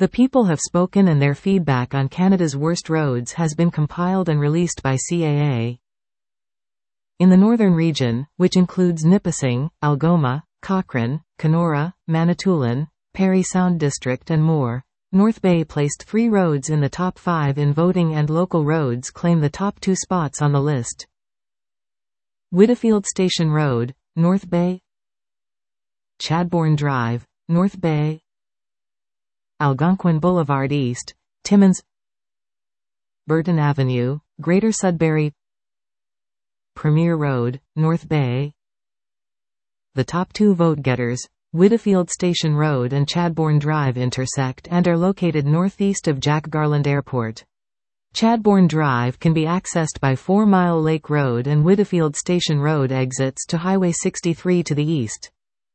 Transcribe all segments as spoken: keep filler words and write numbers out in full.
The people have spoken and their feedback on Canada's worst roads has been compiled and released by C A A. In the northern region, which includes Nipissing, Algoma, Cochrane, Kenora, Manitoulin, Parry Sound District and more, North Bay placed three roads in the top five in voting and local roads claim the top two spots on the list. Whitfield Station Road, North Bay. Chadbourne Drive, North Bay. Algonquin Boulevard East, Timmins. Burton Avenue, Greater Sudbury. Premier Road, North Bay. The top two vote-getters, Whitfield Station Road and Chadbourne Drive intersect and are located northeast of Jack Garland Airport. Chadbourne Drive can be accessed by Four Mile Lake Road and Whitfield Station Road exits to Highway sixty-three to the east.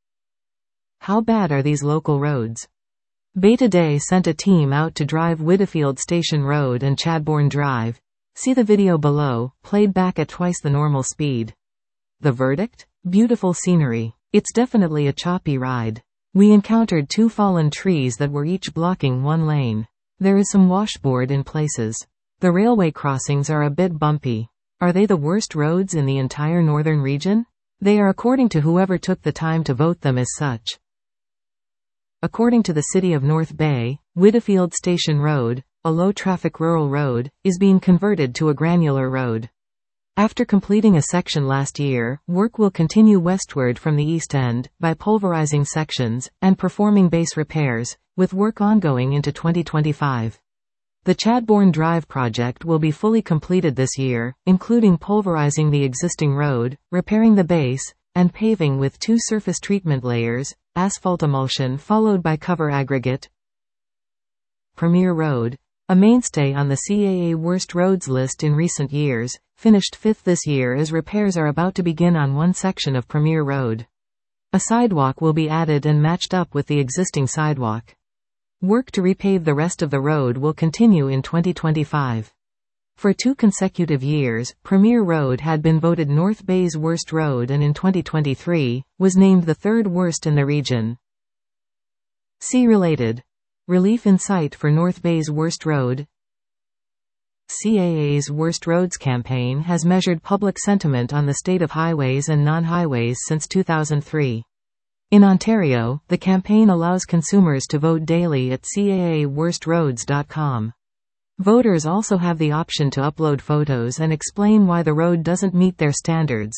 How bad are these local roads? Beta Day sent a team out to drive Whitfield Station Road and Chadbourne Drive. See the video below, played back at twice the normal speed. The verdict? Beautiful scenery. It's definitely a choppy ride. We encountered two fallen trees that were each blocking one lane. There is some washboard in places. The railway crossings are a bit bumpy. Are they the worst roads in the entire northern region? They are according to whoever took the time to vote them as such. According to the City of North Bay, Whitfield Station Road, a low-traffic rural road, is being converted to a granular road. After completing a section last year, work will continue westward from the east end, by pulverizing sections, and performing base repairs, with work ongoing into twenty twenty-five. The Chadbourne Drive project will be fully completed this year, including pulverizing the existing road, repairing the base, and paving with two surface treatment layers, asphalt emulsion followed by cover aggregate. Premier Road, a mainstay on the C A A Worst Roads list in recent years, finished fifth this year as repairs are about to begin on one section of Premier Road. A sidewalk will be added and matched up with the existing sidewalk. Work to repave the rest of the road will continue in twenty twenty-five. For two consecutive years, Premier Road had been voted North Bay's worst road and in twenty twenty-three, was named the third worst in the region. See related. Relief in sight for North Bay's worst road. C A A's Worst Roads campaign has measured public sentiment on the state of highways and non-highways since two thousand three. In Ontario, the campaign allows consumers to vote daily at C A A worst roads dot com. Voters also have the option to upload photos and explain why the road doesn't meet their standards.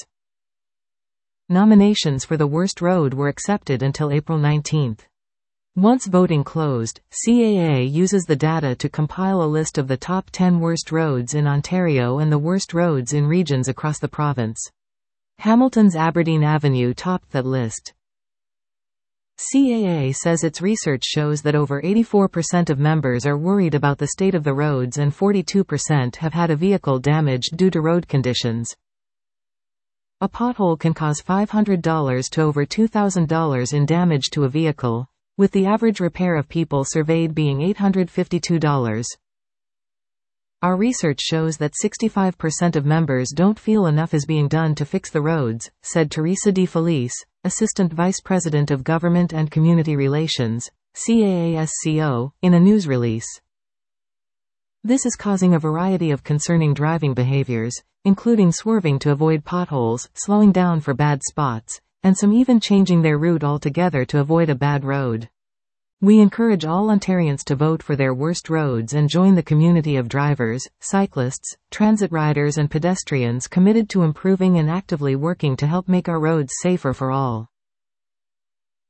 Nominations for the worst road were accepted until April nineteenth. Once voting closed, C A A uses the data to compile a list of the top ten worst roads in Ontario and the worst roads in regions across the province. Hamilton's Aberdeen Avenue topped that list. C A A says its research shows that over eighty-four percent of members are worried about the state of the roads and forty-two percent have had a vehicle damaged due to road conditions. A pothole can cause five hundred dollars to over two thousand dollars in damage to a vehicle, with the average repair of people surveyed being eight hundred fifty-two dollars. Our research shows that sixty-five percent of members don't feel enough is being done to fix the roads, said Teresa De Felice, Assistant Vice President of Government and Community Relations, C A A S C O, in a news release. This is causing a variety of concerning driving behaviors, including swerving to avoid potholes, slowing down for bad spots, and some even changing their route altogether to avoid a bad road. We encourage all Ontarians to vote for their worst roads and join the community of drivers, cyclists, transit riders and pedestrians committed to improving and actively working to help make our roads safer for all.